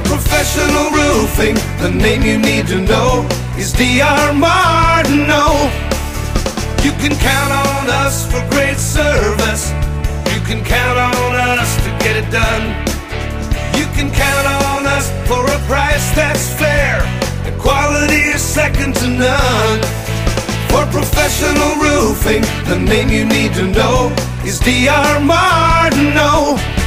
professional roofing, the name you need to know is D.R. Martineau. You can count on us for great service. You can count on us to get it done. You can count on us for a price that's fair, and quality is second to none. For professional roofing, the name you need to know is D.R. Martineau.